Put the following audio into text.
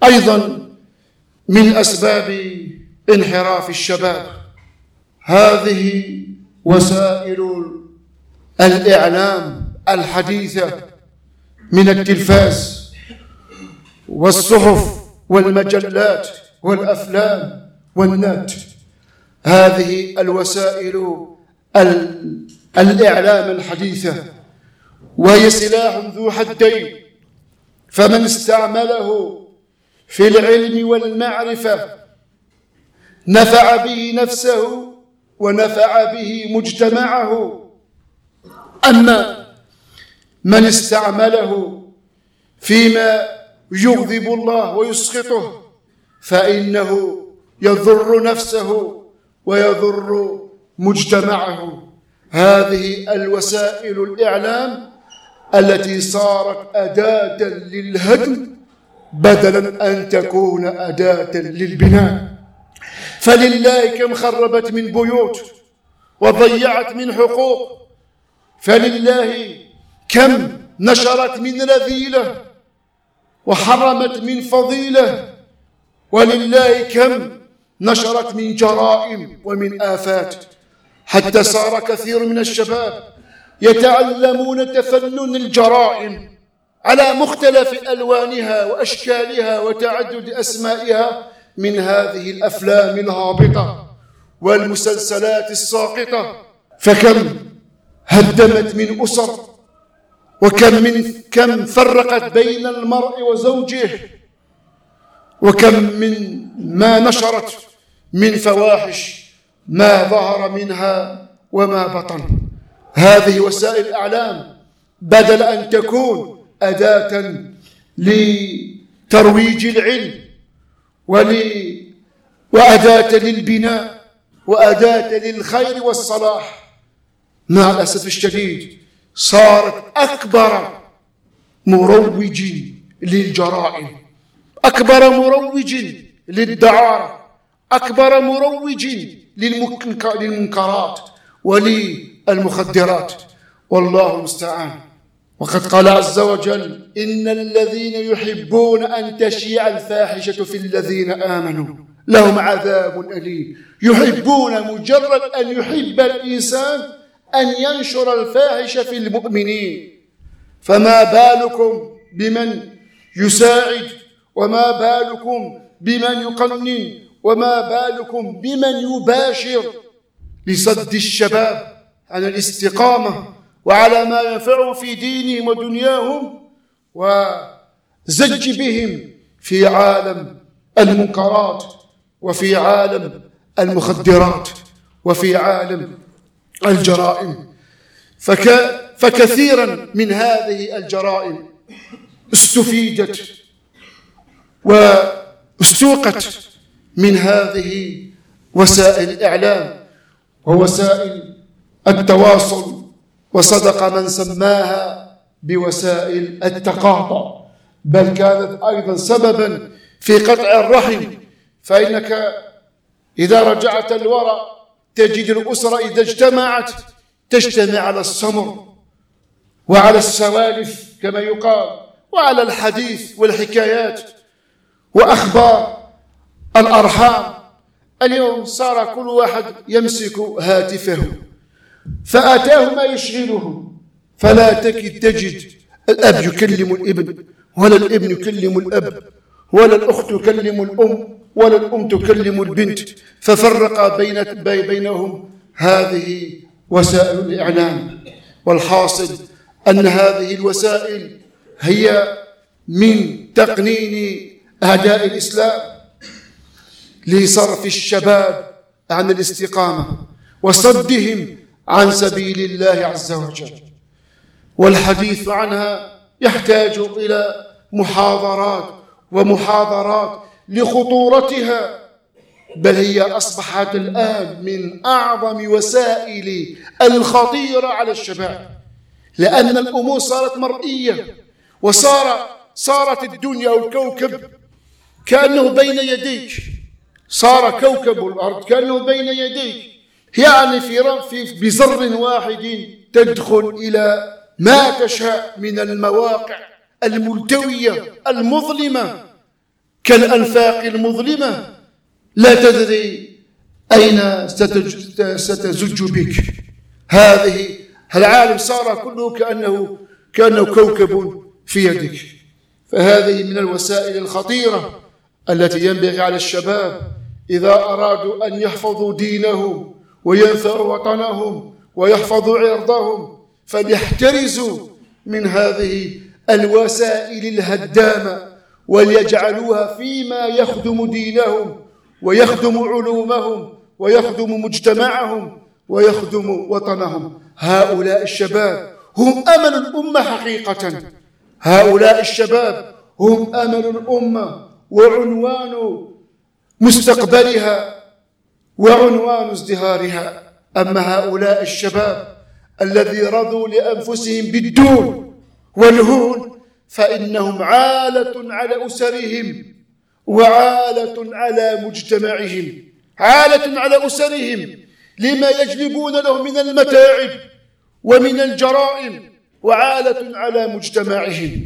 أيضا من أسباب انحراف الشباب هذه وسائل الإعلام الحديثة من التلفاز والصحف والمجلات والأفلام والنت. هذه الوسائل الإعلام الحديثة وهي سلاح ذو حدين، فمن استعمله في العلم والمعرفة نفع به نفسه ونفع به مجتمعه، أما من استعمله فيما يغضب الله ويسخطه فإنه يضر نفسه ويضر مجتمعه. هذه الوسائل الإعلام التي صارت أداة للهدم بدلا أن تكون أداة للبناء. فلله كم خربت من بيوت وضيعت من حقوق، فلله كم نشرت من رذيلة وحرمت من فضيلة، ولله كم نشرت من جرائم ومن آفات، حتى صار كثير من الشباب يتعلمون تفنن الجرائم على مختلف ألوانها وأشكالها وتعدد أسمائها من هذه الأفلام الهابطة والمسلسلات الساقطة. فكم هدمت من أسر، وكم فرقت بين المرء وزوجه، وكم من ما نشرت من فواحش ما ظهر منها وما بطن. هذه وسائل الإعلام بدل أن تكون أداة لترويج العلم وأداة للبناء وأداة للخير والصلاح، مع الأسف الشديد صارت أكبر مروج للجرائم، أكبر مروج للدعارة، أكبر مروج للمنكرات وللمخدرات، والله المستعان. وقد قال عز وجل: إن الذين يحبون أن تشيع الفاحشة في الذين آمنوا لهم عذاب أليم. يحبون، مجرد أن يحب الإنسان أن ينشر الفاحشة في المؤمنين، فما بالكم بمن يساعد، وما بالكم بمن يقنن، وما بالكم بمن يباشر لصد الشباب عن الاستقامة وعلى ما ينفعهم في دينهم ودنياهم، وزج بهم في عالم المنكرات وفي عالم المخدرات وفي عالم الجرائم. فكثيرا من هذه الجرائم استفيدت واستوقت من هذه وسائل الإعلام ووسائل التواصل، وصدق من سماها بوسائل التقاطع، بل كانت أيضا سببا في قطع الرحم. فإنك إذا رجعت الوراء تجد الأسرة إذا اجتمعت تجتمع على السمر وعلى السوالف كما يقال، وعلى الحديث والحكايات وأخبار الأرحام. اليوم صار كل واحد يمسك هاتفه فأتاه ما يشغله، فلا تجد الأب يكلم الابن، ولا الابن يكلم الأب، ولا الأخت تكلم الأم، ولا الأم تكلم البنت، ففرق بينهم هذه وسائل الإعلام. والحاصل أن هذه الوسائل هي من تقنين أعداء الإسلام لصرف الشباب عن الاستقامة وصدهم عن سبيل الله عز وجل. والحديث عنها يحتاج إلى محاضرات لخطورتها، بل هي أصبحت الآن من أعظم وسائل الخطيرة على الشباب، لأن الأمور صارت مرئية، وصارت الدنيا والكوكب كأنه بين يديك، صار كوكب الأرض كأنه بين يديك، يعني في بزر واحد تدخل إلى ما تشاء من المواقع الملتوية المظلمة، كالأنفاق المظلمة لا تدري أين ستزج بك. هذه العالم صار كله كأنه كوكب في يدك. فهذه من الوسائل الخطيرة التي ينبغي على الشباب إذا أرادوا أن يحفظوا دينهم وينثروا وطنهم ويحفظوا عرضهم فليحترزوا من هذه الوسائل الهدامة، وليجعلوها فيما يخدم دينهم ويخدم علومهم ويخدم مجتمعهم ويخدم وطنهم. هؤلاء الشباب هم أمل الأمة حقيقة. هؤلاء الشباب هم أمل الأمة وعنوان مستقبلها وعنوان ازدهارها. أما هؤلاء الشباب الذي رضوا لأنفسهم بالدون والهون فإنهم عالة على أسرهم وعالة على مجتمعهم، عالة على أسرهم لما يجلبون له من المتاعب ومن الجرائم، وعالة على مجتمعهم.